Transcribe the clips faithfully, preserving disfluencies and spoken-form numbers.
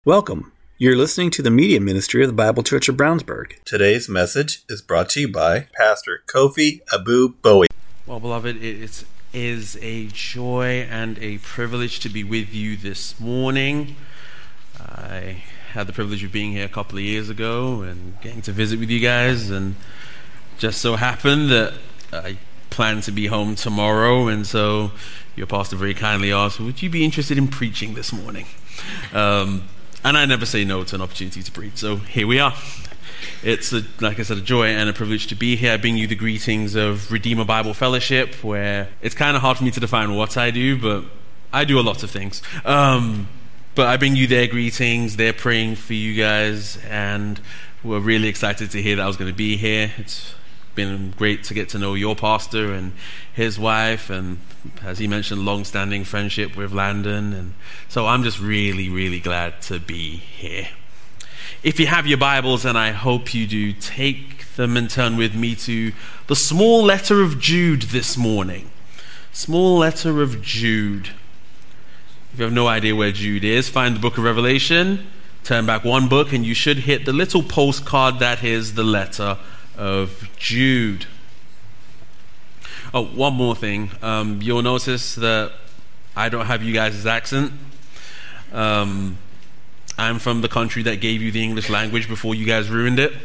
Welcome. You're listening to the media ministry of the Bible Church of Brownsburg. Today's message is brought to you by Pastor Kofi Abu Bowie. Well, beloved, it is a joy and a privilege to be with you this morning. I had the privilege of being here a couple of years ago and getting to visit with you guys, and just so happened that I plan to be home tomorrow, and so your pastor very kindly asked, would you be interested in preaching this morning? Um, and I never say no to an opportunity to preach, so here we are. It's, a, like I said, a joy and a privilege to be here. I bring you the greetings of Redeemer Bible Fellowship, where it's kind of hard for me to define what I do, but I do a lot of things. Um, but I bring you their greetings. They're praying for you guys, and we're really excited to hear that I was going to be here. It's been great to get to know your pastor and his wife, and as he mentioned, long-standing friendship with Landon, and so I'm just really, really glad to be here. If you have your Bibles, and I hope you do, take them and turn with me to the small letter of Jude this morning. Small letter of Jude. If you have no idea where Jude is, find the book of Revelation, turn back one book, and you should hit the little postcard that is the letter of Jude. Oh, one more thing. Um, you'll notice that I don't have you guys' accent. Um, I'm from the country that gave you the English language before you guys ruined it.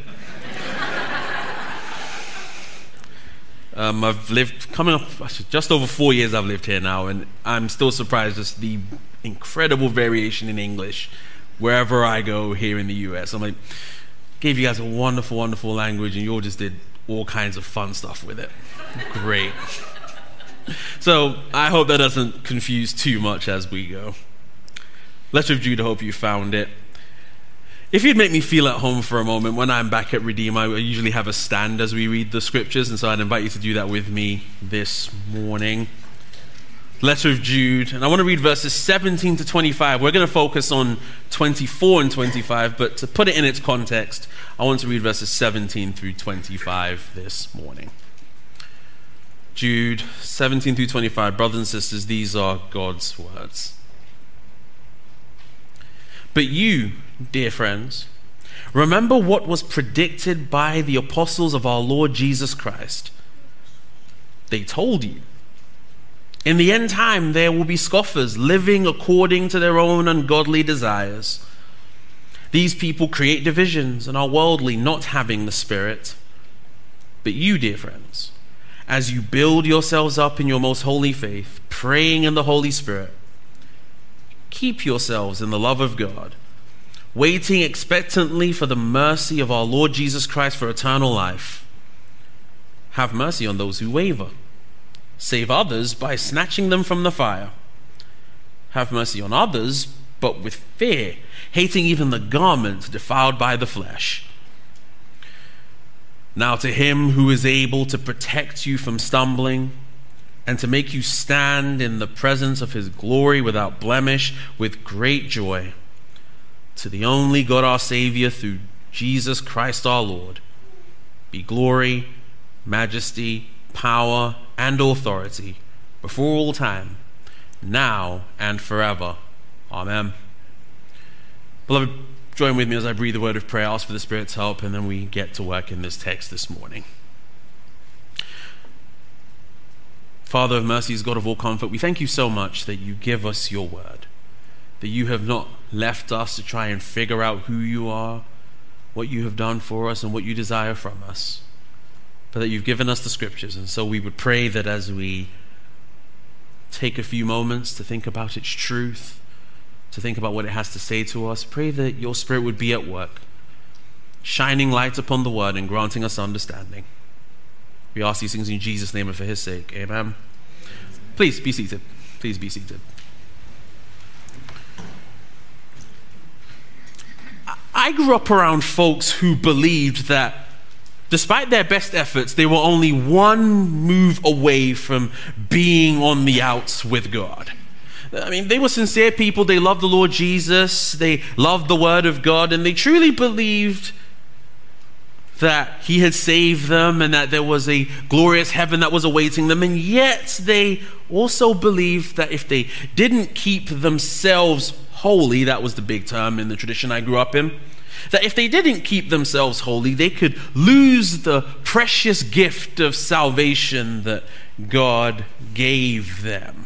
um, I've lived, coming up, just over four years I've lived here now, and I'm still surprised at the incredible variation in English wherever I go here in the U S. I'm like, gave you guys a wonderful, wonderful language, and you all just did all kinds of fun stuff with it. Great. So I hope that doesn't confuse too much as we go. Letter of Jude, I hope you found it. If you'd make me feel at home for a moment, when I'm back at Redeem, I usually have a stand as we read the scriptures, and so I'd invite you to do that with me this morning. Letter of Jude, and I want to read verses seventeen to twenty-five. We're going to focus on twenty-four and twenty-five, but to put it in its context, I want to read verses seventeen through twenty-five this morning. Jude, seventeen through twenty-five. Brothers and sisters, these are God's words. But you, dear friends, remember what was predicted by the apostles of our Lord Jesus Christ. They told you, in the end time there will be scoffers living according to their own ungodly desires. These people create divisions and are worldly, not having the Spirit. But you, dear friends, as you build yourselves up in your most holy faith, praying in the Holy Spirit, keep yourselves in the love of God, waiting expectantly for the mercy of our Lord Jesus Christ for eternal life. Have mercy on those who waver. Save others by snatching them from the fire. Have mercy on others, but with fear, hating even the garment defiled by the flesh. Now to him who is able to protect you from stumbling and to make you stand in the presence of his glory without blemish with great joy, to the only God our Savior through Jesus Christ our Lord, be glory, majesty, power, and authority before all time, now and forever. Amen. Beloved, join with me as I breathe the word of prayer, ask for the Spirit's help, and then we get to work in this text this morning. Father of mercies, God of all comfort, we thank you so much that you give us your word, that you have not left us to try and figure out who you are, what you have done for us, and what you desire from us, but that you've given us the scriptures. And so we would pray that as we take a few moments to think about its truth, to think about what it has to say to us, pray that your Spirit would be at work, shining light upon the word and granting us understanding. We ask these things in Jesus' name and for his sake. Amen. Please be seated. Please be seated. I grew up around folks who believed that despite their best efforts, they were only one move away from being on the outs with God. I mean, they were sincere people. They loved the Lord Jesus. They loved the Word of God, and they truly believed that he had saved them and that there was a glorious heaven that was awaiting them. And yet they also believed that if they didn't keep themselves holy, that was the big term in the tradition I grew up in, that if they didn't keep themselves holy, they could lose the precious gift of salvation that God gave them.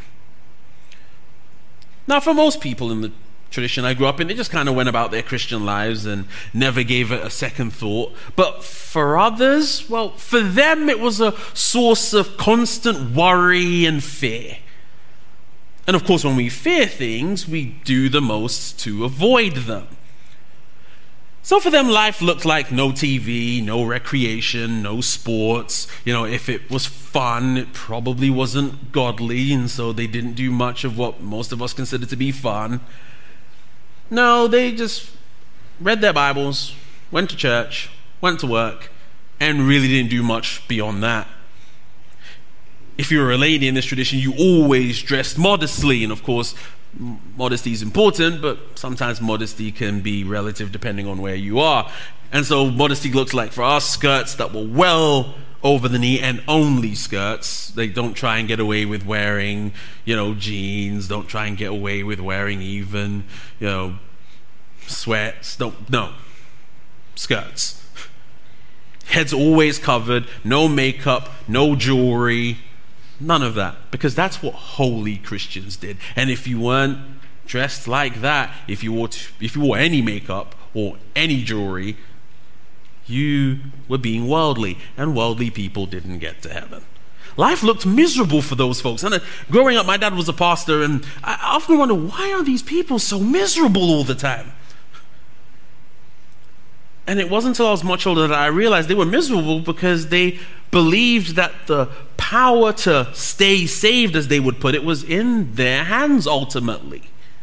Now, for most people in the tradition I grew up in, they just kind of went about their Christian lives and never gave it a second thought. But for others, well, for them it was a source of constant worry and fear. And of course, when we fear things, we do the most to avoid them. So for them, life looked like no T V, no recreation, no sports. You know, if it was fun, it probably wasn't godly, and so they didn't do much of what most of us consider to be fun. No, they just read their Bibles, went to church, went to work, and really didn't do much beyond that. If you were a lady in this tradition, you always dressed modestly, and of course, modesty is important, but sometimes modesty can be relative depending on where you are. And so modesty looks like, for us, skirts that were well over the knee and only skirts. They don't try and get away with wearing, you know, jeans. Don't try and get away with wearing even, you know, sweats. Don't, no. Skirts. Heads always covered, no makeup, no jewelry. None of that, because that's what holy Christians did. And if you weren't dressed like that, if you wore t- if you wore any makeup or any jewelry, you were being worldly, and worldly people didn't get to heaven. Life looked miserable for those folks. And uh, growing up, my dad was a pastor, and I often wonder, why are these people so miserable all the time? And it wasn't until I was much older that I realized they were miserable because they believed that the power to stay saved, as they would put it, was in their hands ultimately.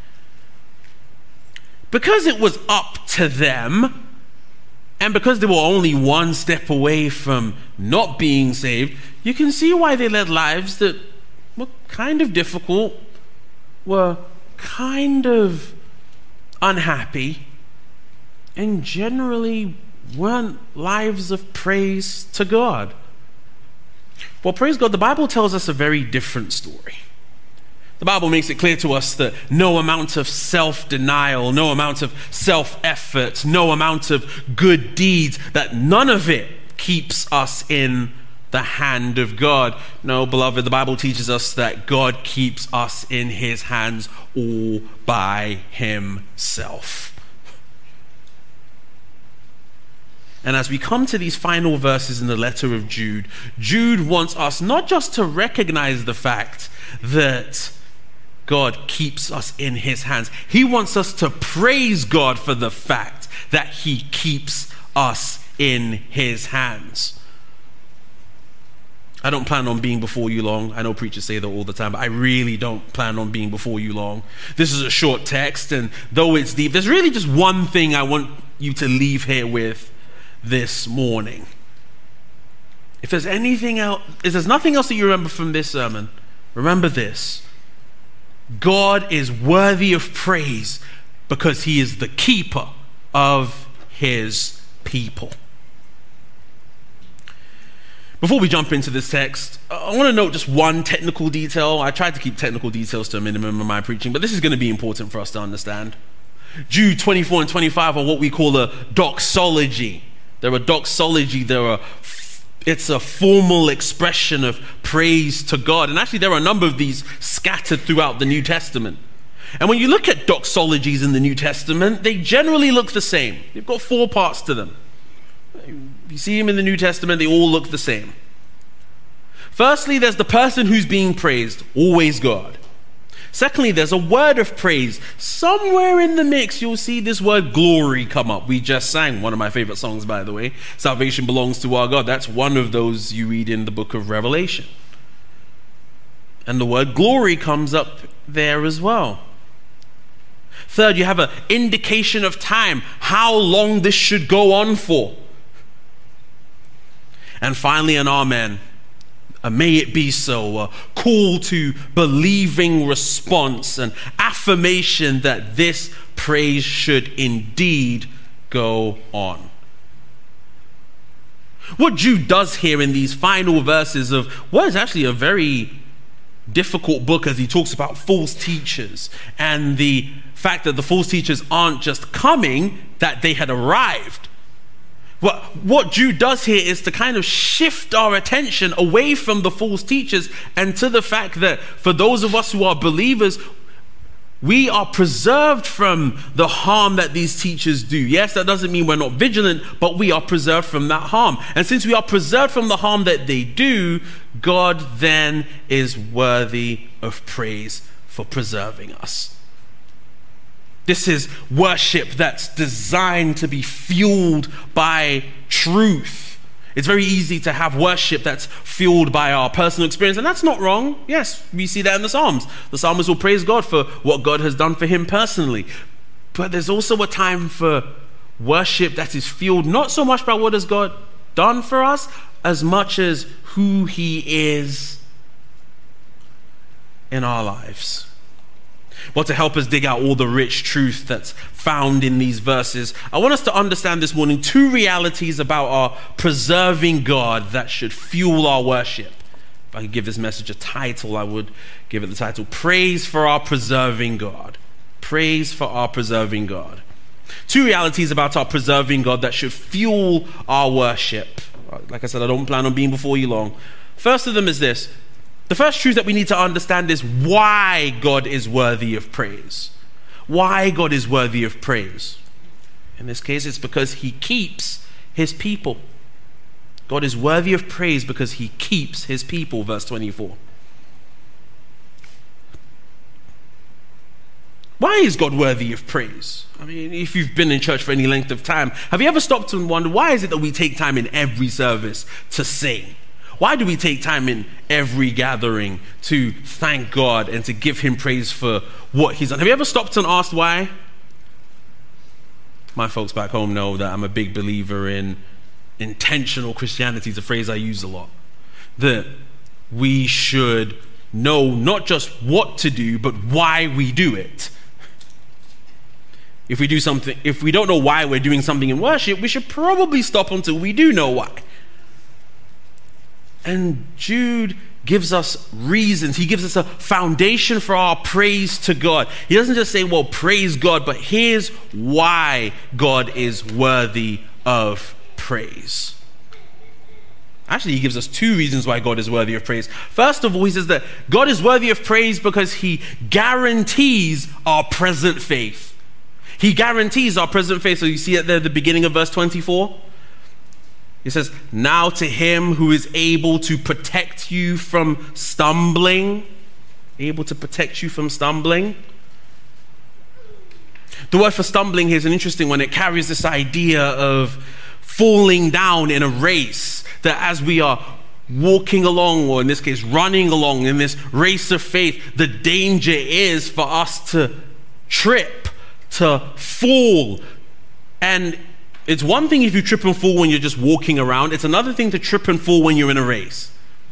Because it was up to them, and because they were only one step away from not being saved, you can see why they led lives that were kind of difficult, were kind of unhappy, and generally weren't lives of praise to God. Well, praise God, the Bible tells us a very different story. The Bible makes it clear to us that no amount of self-denial, no amount of self-effort, no amount of good deeds, that none of it keeps us in the hand of God. No, beloved, the Bible teaches us that God keeps us in his hands all by himself. And as we come to these final verses in the letter of Jude, Jude wants us not just to recognize the fact that God keeps us in his hands. He wants us to praise God for the fact that he keeps us in his hands. I don't plan on being before you long. I know preachers say that all the time, but I really don't plan on being before you long. This is a short text, and though it's deep, there's really just one thing I want you to leave here with this morning. If there's anything else, if there's nothing else that you remember from this sermon, remember this: God is worthy of praise because he is the keeper of his people. Before we jump into this text, I want to note just one technical detail. I tried to keep technical details to a minimum in my preaching, but this is going to be important for us to understand. Jude twenty-four and twenty-five are what we call a doxology. They're a doxology. They're a, it's a formal expression of praise to God. And actually, there are a number of these scattered throughout the New Testament. And when you look at doxologies in the New Testament, they generally look the same. They've got four parts to them. You see them in the New Testament, they all look the same. Firstly, there's the person who's being praised, always God. Secondly, there's a word of praise. Somewhere in the mix, you'll see this word glory come up. We just sang one of my favorite songs, by the way. Salvation belongs to our God. That's one of those you read in the book of Revelation. And the word glory comes up there as well. Third, you have an indication of time, how long this should go on for. And finally, an amen. A may it be so, a call to believing response, an affirmation that this praise should indeed go on. What Jude does here in these final verses of what is actually a very difficult book as he talks about false teachers and the fact that the false teachers aren't just coming, that they had arrived. What, what Jude does here is to kind of shift our attention away from the false teachers and to the fact that for those of us who are believers, we are preserved from the harm that these teachers do. Yes, that doesn't mean we're not vigilant, but we are preserved from that harm. And since we are preserved from the harm that they do, God then is worthy of praise for preserving us. This is worship that's designed to be fueled by truth. It's very easy to have worship that's fueled by our personal experience, and that's not wrong. Yes, we see that in the Psalms. The psalmist will praise God for what God has done for him personally. But there's also a time for worship that is fueled not so much by what has God done for us, as much as who he is in our lives. Well, to help us dig out all the rich truth that's found in these verses, I want us to understand this morning two realities about our preserving God that should fuel our worship. If I could give this message a title, I would give it the title, Praise for Our Preserving God. Praise for our preserving God. Two realities about our preserving God that should fuel our worship. Like I said, I don't plan on being before you long. First of them is this. The first truth that we need to understand is why God is worthy of praise. Why God is worthy of praise. In this case, it's because he keeps his people. God is worthy of praise because he keeps his people, verse twenty-four. Why is God worthy of praise? I mean, if you've been in church for any length of time, have you ever stopped and wondered, why is it that we take time in every service to sing? Why do we take time in every gathering to thank God and to give him praise for what he's done? Have you ever stopped and asked why? My folks back home know that I'm a big believer in intentional Christianity. It's a phrase I use a lot. That we should know not just what to do, but why we do it. If we do something, if we don't know why we're doing something in worship, we should probably stop until we do know why. And Jude gives us reasons. He gives us a foundation for our praise to God. He doesn't just say, well, praise God, but here's why God is worthy of praise. Actually, he gives us two reasons why God is worthy of praise. First of all, he says that God is worthy of praise because he guarantees our present faith. He guarantees our present faith. So you see it there at the beginning of verse twenty-four. He says, now to him who is able to protect you from stumbling. Able to protect you from stumbling. The word for stumbling here is an interesting one. It carries this idea of falling down in a race. That as we are walking along, or in this case, running along in this race of faith, the danger is for us to trip, to fall. And it's one thing if you trip and fall when you're just walking around. It's another thing to trip and fall when you're in a race.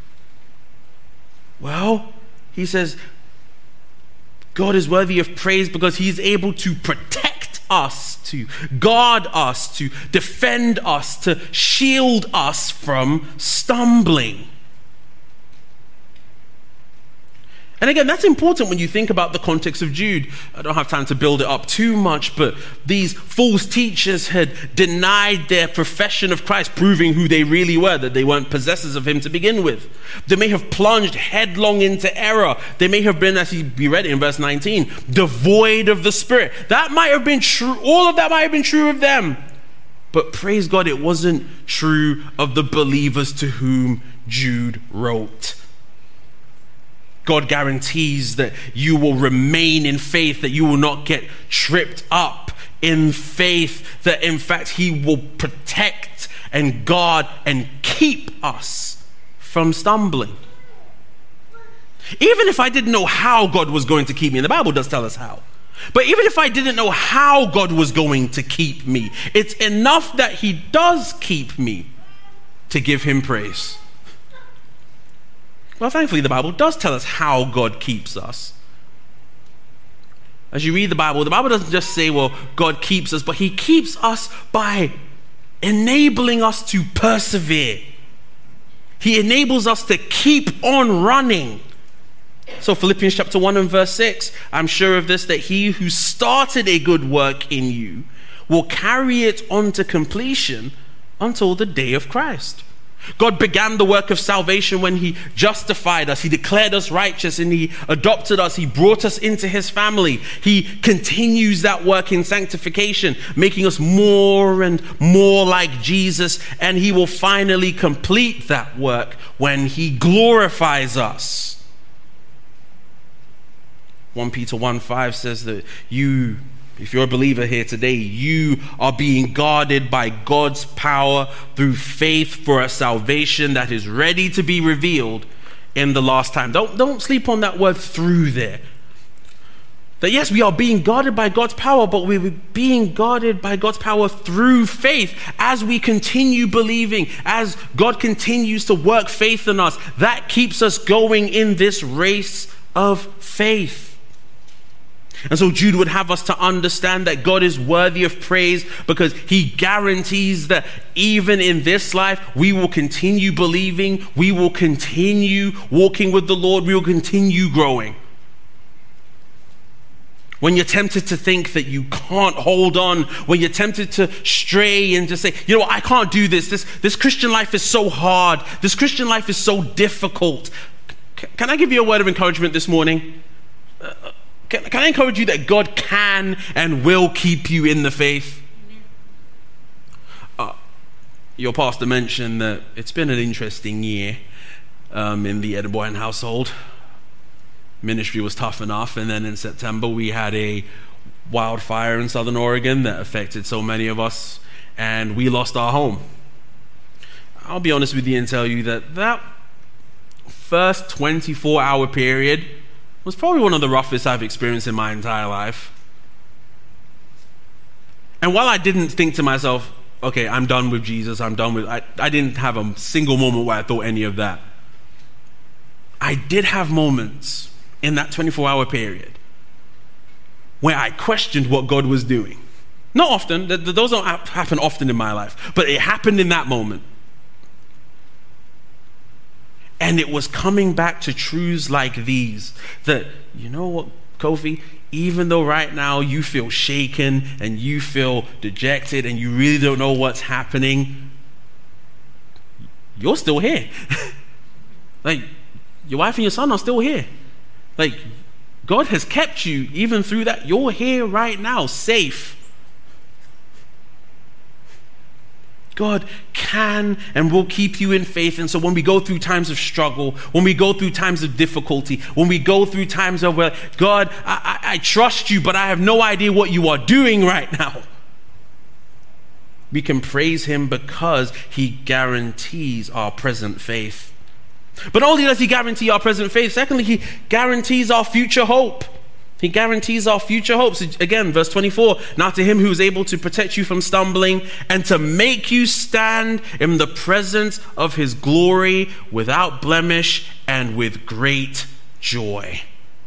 Well, he says, God is worthy of praise because he's able to protect us, to guard us, to defend us, to shield us from stumbling. And again, that's important when you think about the context of Jude. I don't have time to build it up too much, but these false teachers had denied their profession of Christ, proving who they really were, that they weren't possessors of him to begin with. They may have plunged headlong into error. They may have been, as we read it in verse nineteen, devoid of the Spirit. That might have been true. All of that might have been true of them. But praise God, it wasn't true of the believers to whom Jude wrote. God guarantees that you will remain in faith, that you will not get tripped up in faith, that in fact he will protect and guard and keep us from stumbling. Even if I didn't know how God was going to keep me, and the Bible does tell us how, but even if I didn't know how God was going to keep me, it's enough that he does keep me to give him praise. Well, thankfully, the Bible does tell us how God keeps us. As you read the Bible, the Bible doesn't just say, well, God keeps us, but he keeps us by enabling us to persevere. He enables us to keep on running. So Philippians chapter one and verse six, I'm sure of this, that he who started a good work in you will carry it on to completion until the day of Christ. God began the work of salvation when he justified us. He declared us righteous and he adopted us. He brought us into his family. He continues that work in sanctification, making us more and more like Jesus. And he will finally complete that work when he glorifies us. First Peter one five says that you, if you're a believer here today, you are being guarded by God's power through faith for a salvation that is ready to be revealed in the last time. Don't, don't sleep on that word "through" there. That yes, we are being guarded by God's power, but we're being guarded by God's power through faith as we continue believing, as God continues to work faith in us. That keeps us going in this race of faith. And so Jude would have us to understand that God is worthy of praise because he guarantees that even in this life, we will continue believing, we will continue walking with the Lord, we will continue growing. When you're tempted to think that you can't hold on, when you're tempted to stray and just say, you know what, I can't do this. This, this Christian life is so hard. This Christian life is so difficult. C- can I give you a word of encouragement this morning? Uh, Can, can I encourage you that God can and will keep you in the faith? Uh, your pastor mentioned that it's been an interesting year um, in the Edinburgh household. Ministry was tough enough, and then in September we had a wildfire in Southern Oregon that affected so many of us, and we lost our home. I'll be honest with you and tell you that that first twenty-four hour period was probably one of the roughest I've experienced in my entire life. And while I didn't think to myself, okay, I'm done with Jesus, I'm done with, I, I didn't have a single moment where I thought any of that. I did have moments in that twenty-four hour period where I questioned what God was doing. Not often, those don't happen often in my life, but it happened in that moment. And it was coming back to truths like these, that, you know what, Kofi, even though right now you feel shaken and you feel dejected and you really don't know what's happening, you're still here. Like, your wife and your son are still here. Like, God has kept you even through that. You're here right now, safe. God can and will keep you in faith. And so when we go through times of struggle, when we go through times of difficulty, when we go through times of, well, God, I, I, I trust you, but I have no idea what you are doing right now, we can praise him because he guarantees our present faith. But not only does he guarantee our present faith, secondly, he guarantees our future hope. He guarantees our future hopes. Again, verse twenty-four, now to him who is able to protect you from stumbling and to make you stand in the presence of his glory without blemish and with great joy.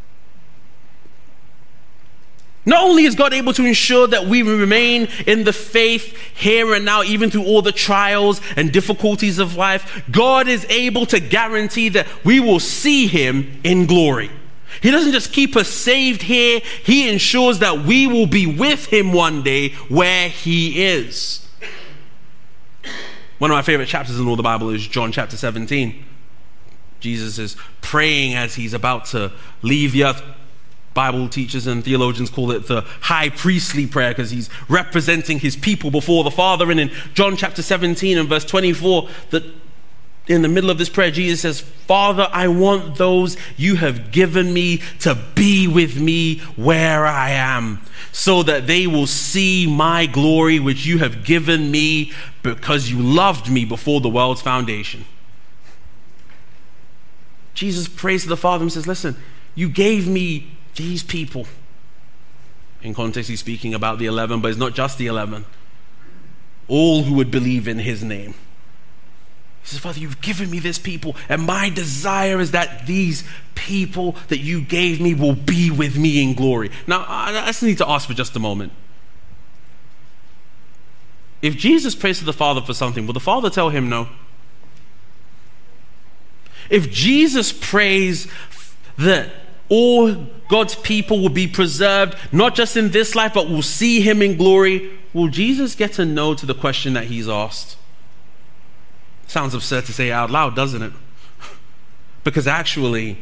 Not only is God able to ensure that we remain in the faith here and now, even through all the trials and difficulties of life, God is able to guarantee that we will see him in glory. He doesn't just keep us saved here, he ensures that we will be with him one day where he is. One of my favorite chapters in all the Bible is John chapter seventeen. Jesus is praying as he's about to leave the earth. Bible teachers and theologians call it the high priestly prayer because he's representing his people before the Father. And in John chapter seventeen and verse twenty-four, that in the middle of this prayer, Jesus says, Father, I want those you have given me to be with me where I am, so that they will see my glory, which you have given me because you loved me before the world's foundation. Jesus prays to the Father and says, listen, you gave me these people. In context, he's speaking about the eleven, but it's not just the eleven. All who would believe in his name. He says, Father, you've given me this people, and my desire is that these people that you gave me will be with me in glory. Now, I just need to ask for just a moment. If Jesus prays to the Father for something, will the Father tell him no? If Jesus prays that all God's people will be preserved, not just in this life, but will see him in glory, will Jesus get a no to the question that he's asked? Sounds absurd to say out loud, doesn't it? Because actually,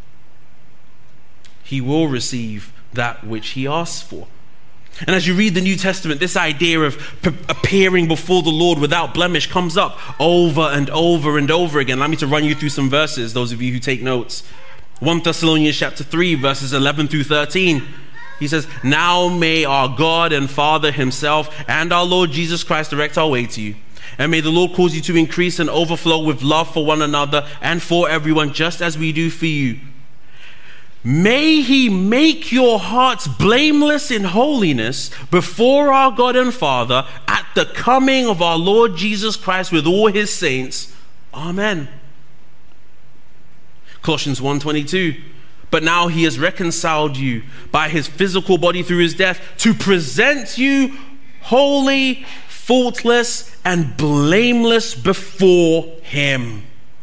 he will receive that which he asks for. And as you read the New Testament, this idea of p- appearing before the Lord without blemish comes up over and over and over again. Allow me to run you through some verses, those of you who take notes. First Thessalonians chapter three, verses eleven through thirteen. He says, "Now may our God and Father himself and our Lord Jesus Christ direct our way to you. And may the Lord cause you to increase and overflow with love for one another and for everyone, just as we do for you. May he make your hearts blameless in holiness before our God and Father at the coming of our Lord Jesus Christ with all his saints. Amen." Colossians one twenty-two. "But now he has reconciled you by his physical body through his death to present you holy, faultless, and blameless before him."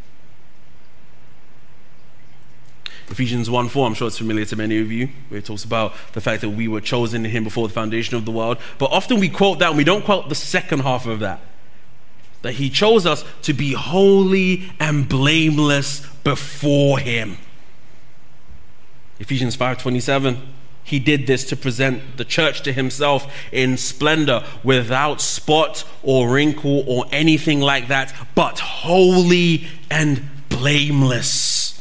Ephesians one four, I'm sure it's familiar to many of you, where it talks about the fact that we were chosen in him before the foundation of the world. But often we quote that and we don't quote the second half of that. That he chose us to be holy and blameless before him. Ephesians five twenty-seven. He did this to present the church to himself in splendor, without spot or wrinkle or anything like that, but holy and blameless.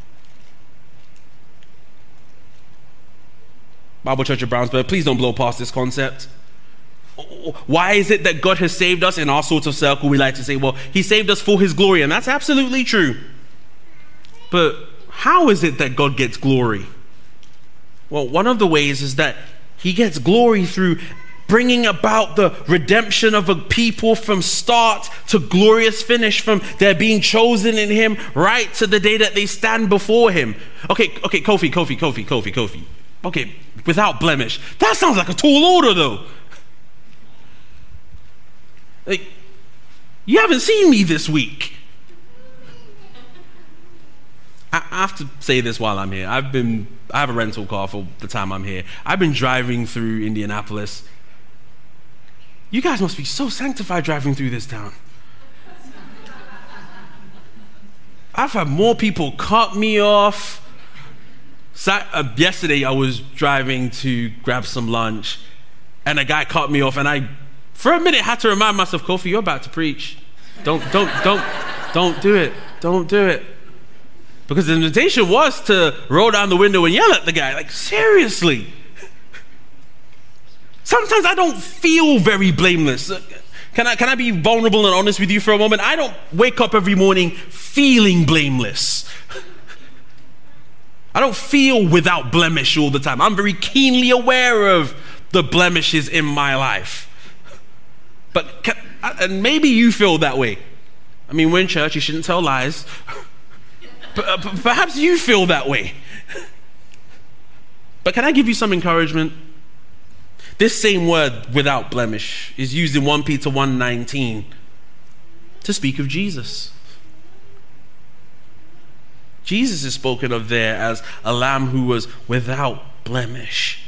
Bible Church of Brownsburg, please don't blow past this concept. Why is it that God has saved us? In our sort of circle, we like to say, well, he saved us for his glory, and that's absolutely true. But how is it that God gets glory? Well, one of the ways is that he gets glory through bringing about the redemption of a people from start to glorious finish, from their being chosen in him right to the day that they stand before him. Okay, okay, Kofi, Kofi, Kofi, Kofi, Kofi. Okay, without blemish. That sounds like a tall order, though. Like, you haven't seen me this week. I have to say this while I'm here. I've been, I have a rental car for the time I'm here. I've been driving through Indianapolis. You guys must be so sanctified driving through this town. I've had more people cut me off. So, uh, yesterday I was driving to grab some lunch and a guy cut me off, and I, for a minute, had to remind myself, Kofi, you're about to preach. Don't, don't, don't, don't do it. Don't do it. Because the invitation was to roll down the window and yell at the guy. Like, seriously. Sometimes I don't feel very blameless. Can I, can I be vulnerable and honest with you for a moment? I don't wake up every morning feeling blameless. I don't feel without blemish all the time. I'm very keenly aware of the blemishes in my life. But can, and maybe you feel that way. I mean, we're in church, you shouldn't tell lies. But perhaps you feel that way. But can I give you some encouragement? This same word, without blemish, is used in First Peter one nineteen to speak of Jesus. Jesus is spoken of there as a lamb who was without blemish.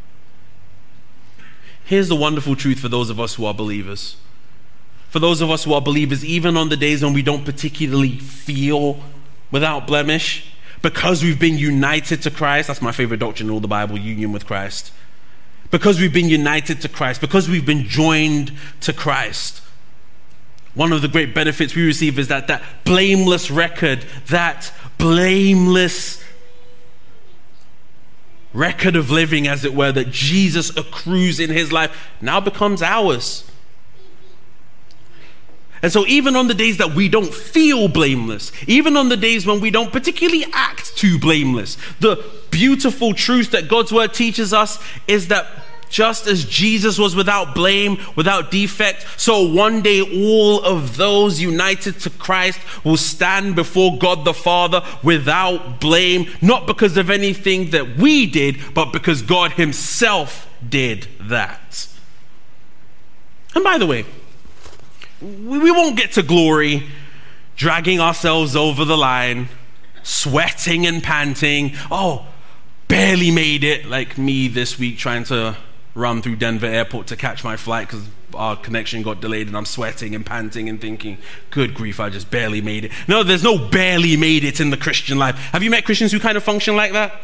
Here's the wonderful truth for those of us who are believers. For those of us who are believers, even on the days when we don't particularly feel without blemish, because we've been united to Christ. That's my favorite doctrine in all the Bible, union with Christ. Because we've been united to Christ, because we've been joined to Christ, one of the great benefits we receive is that that blameless record, that blameless record of living, as it were, that Jesus accrues in his life now becomes ours. And so even on the days that we don't feel blameless, even on the days when we don't particularly act too blameless, the beautiful truth that God's word teaches us is that just as Jesus was without blame, without defect, so one day all of those united to Christ will stand before God the Father without blame, not because of anything that we did, but because God himself did that. And by the way, we won't get to glory dragging ourselves over the line, sweating and panting. Oh, barely made it, like me this week trying to run through Denver airport to catch my flight because our connection got delayed and I'm sweating and panting and thinking, good grief, I just barely made it. No, there's no barely made it in the Christian life. Have you met Christians who kind of function like that?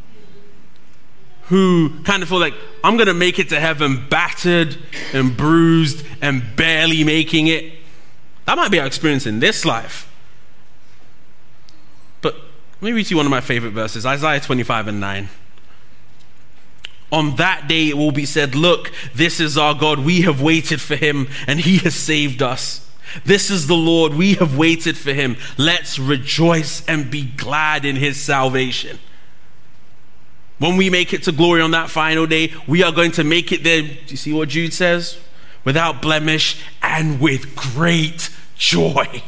Who kind of feel like, I'm going to make it to heaven battered and bruised and barely making it. That might be our experience in this life. But let me read to you one of my favorite verses, Isaiah twenty-five and nine. On that day it will be said, look, this is our God. We have waited for him and he has saved us. This is the Lord. We have waited for him. Let's rejoice and be glad in his salvation. When we make it to glory on that final day, we are going to make it there. Do you see what Jude says? Without blemish and with great joy.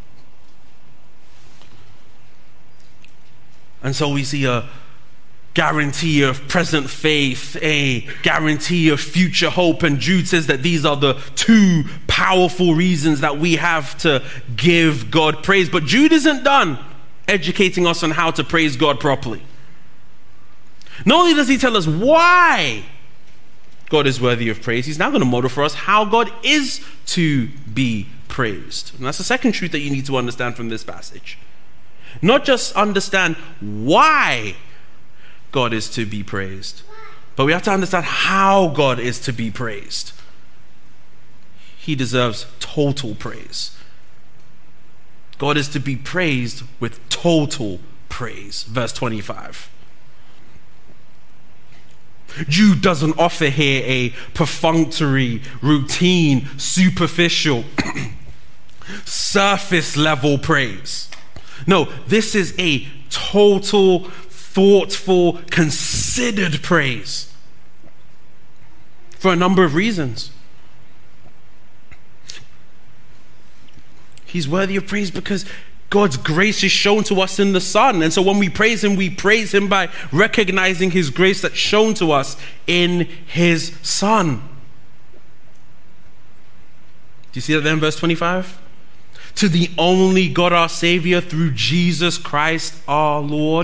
And so we see a guarantee of present faith, a guarantee of future hope. And Jude says that these are the two powerful reasons that we have to give God praise. But Jude isn't done educating us on how to praise God properly. Not only does he tell us why God is worthy of praise, he's now going to model for us how God is to be praised. And that's the second truth that you need to understand from this passage. Not just understand why God is to be praised, but we have to understand how God is to be praised. He deserves total praise. God is to be praised with total praise. Verse twenty-five. Jude doesn't offer here a perfunctory, routine, superficial, surface level praise. No, this is a total, thoughtful, considered praise for a number of reasons. He's worthy of praise because God's grace is shown to us in the Son. And so when we praise him, we praise him by recognizing his grace that's shown to us in his Son. Do you see that there in verse twenty-five? To the only God our Savior through Jesus Christ our Lord.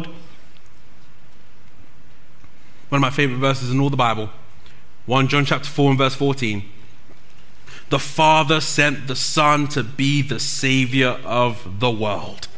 One of my favorite verses in all the Bible. First John chapter four and verse fourteen. The Father sent the Son to be the Savior of the world.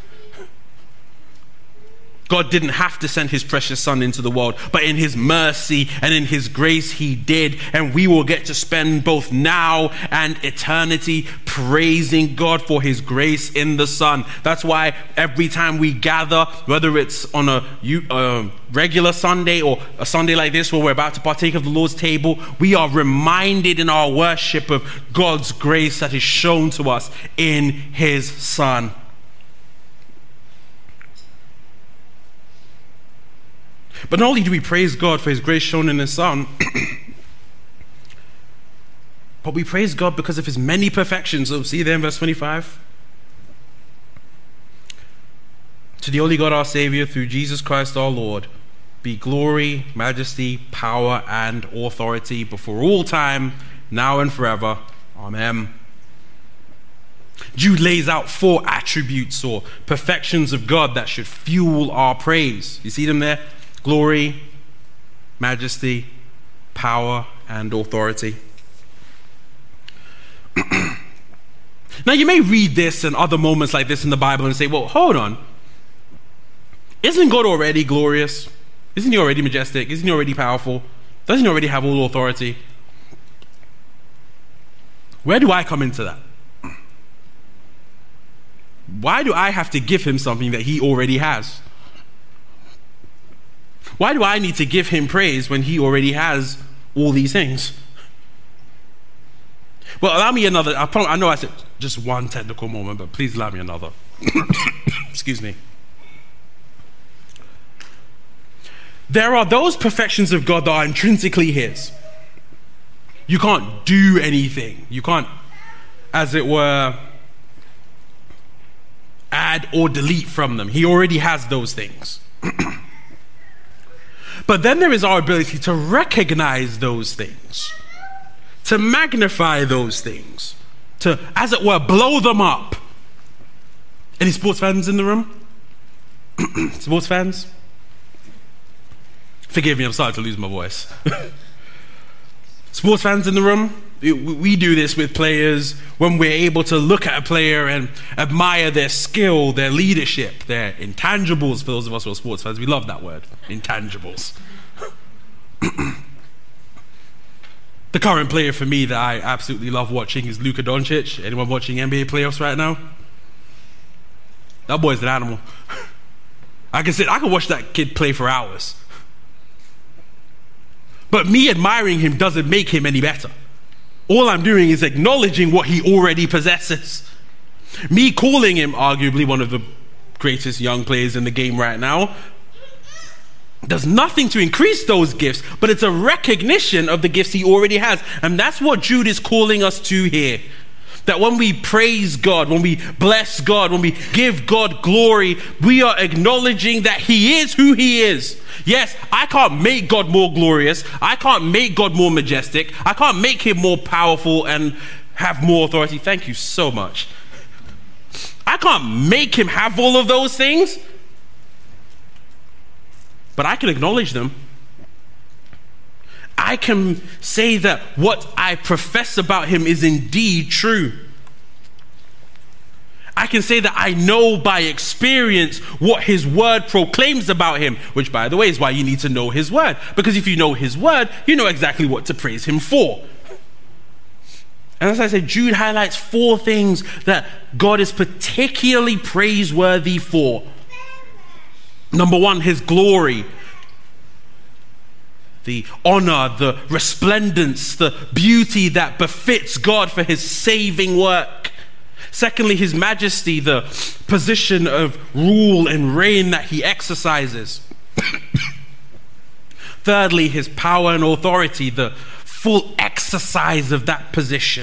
God didn't have to send his precious Son into the world, but in his mercy and in his grace he did. And we will get to spend both now and eternity praising God for his grace in the Son. That's why every time we gather, whether it's on a uh, regular Sunday or a Sunday like this where we're about to partake of the Lord's table, we are reminded in our worship of God's grace that is shown to us in his Son. But not only do we praise God for his grace shown in his Son, but we praise God because of his many perfections. So see there in verse twenty-five. To the only God our Savior through Jesus Christ our Lord be glory, majesty, power, and authority before all time, now and forever. Amen. Jude lays out four attributes or perfections of God that should fuel our praise. You see them there? Glory, majesty, power, and authority. Now you may read this and other moments like this in the Bible and say, well, hold on. Isn't God already glorious? Isn't he already majestic? Isn't he already powerful? Doesn't he already have all authority? Where do I come into that? Why do I have to give him something that he already has? Why do I need to give him praise when he already has all these things? Well, allow me another. I, probably, I know I said just one technical moment, but please allow me another. Excuse me. There are those perfections of God that are intrinsically his. You can't do anything. You can't, as it were, add or delete from them. He already has those things. But then there is our ability to recognize those things, to magnify those things, to, as it were, blow them up. Any sports fans in the room? Sports fans, forgive me, I'm starting to lose my voice. Sports fans in the room, we do this with players when we're able to look at a player and admire their skill, their leadership, their intangibles. For those of us who are sports fans, we love that word, intangibles. The current player for me that I absolutely love watching is Luka Doncic. Anyone watching N B A playoffs right now? That boy's an animal. I can sit, I can watch that kid play for hours. But me admiring him doesn't make him any better. All I'm doing is acknowledging what he already possesses. Me calling him arguably one of the greatest young players in the game right now does nothing to increase those gifts, but it's a recognition of the gifts he already has. And that's what Jude is calling us to here. That when we praise God, when we bless God, when we give God glory, we are acknowledging that he is who he is. Yes, I can't make God more glorious. I can't make God more majestic. I can't make him more powerful and have more authority. Thank you so much. I can't make him have all of those things, but I can acknowledge them. I can say that what I profess about him is indeed true. I can say that I know by experience what his word proclaims about him, which, by the way, is why you need to know his word. Because if you know his word, you know exactly what to praise him for. And as I said, Jude highlights four things that God is particularly praiseworthy for. Number one, his glory. The honor, the resplendence, the beauty that befits God for his saving work. Secondly, his majesty, the position of rule and reign that he exercises. Thirdly, his power and authority, the full exercise of that position.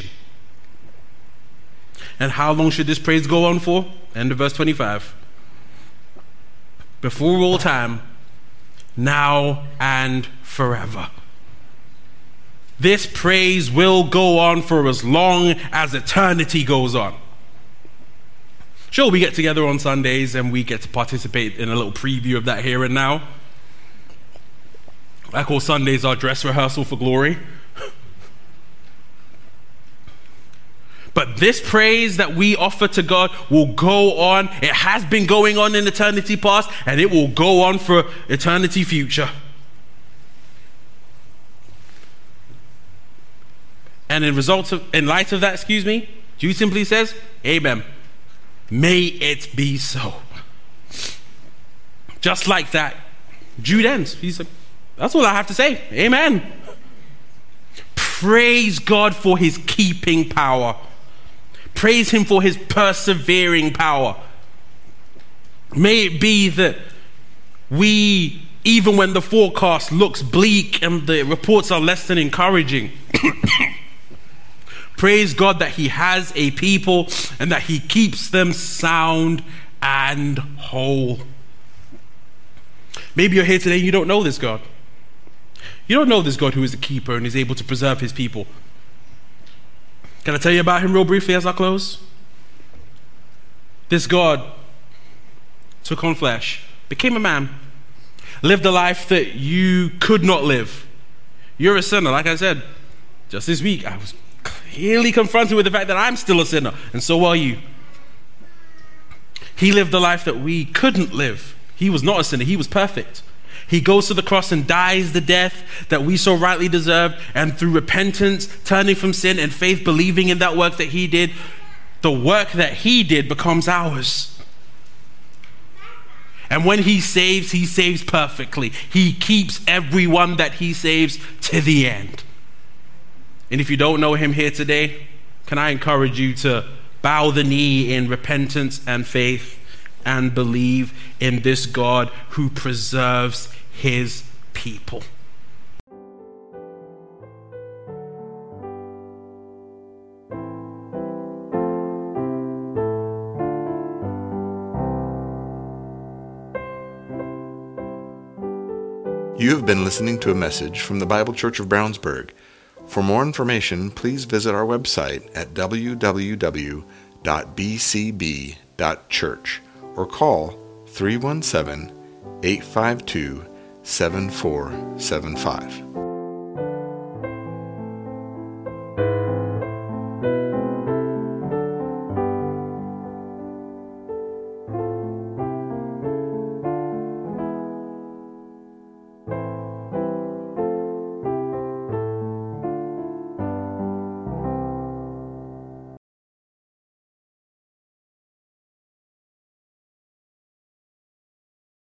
And how long should this praise go on for? End of verse twenty-five. Before all time, now and forever. This praise will go on for as long as eternity goes on. Sure, we get together on Sundays and we get to participate in a little preview of that here and now. I call Sundays our dress rehearsal for glory. But this praise that we offer to God will go on. It has been going on in eternity past, and it will go on for eternity future. And in result of, in light of that, excuse me, Jude simply says, Amen. May it be so. Just like that, Jude ends. He's like, that's all I have to say. Amen. Praise God for his keeping power. Praise him for his persevering power. May it be that we, even when the forecast looks bleak and the reports are less than encouraging, praise God that he has a people and that he keeps them sound and whole. Maybe you're here today and you don't know this God. You don't know this God who is a keeper and is able to preserve his people. Can I tell you about him real briefly as I close? This God took on flesh, became a man, lived a life that you could not live. You're a sinner. Like I said, just this week, I was clearly confronted with the fact that I'm still a sinner, and so are you. He lived a life that we couldn't live. He was not a sinner. He was perfect. He goes to the cross and dies the death that we so rightly deserved, and through repentance, turning from sin, and faith, believing in that work that he did, the work that he did becomes ours. And when he saves, he saves perfectly. He keeps everyone that he saves to the end. And if you don't know him here today, can I encourage you to bow the knee in repentance and faith and believe in this God who preserves his people. You have been listening to a message from the Bible Church of Brownsburg. For more information, please visit our website at w w w dot b c b dot church or call three one seven, eight five two, seven four seven five.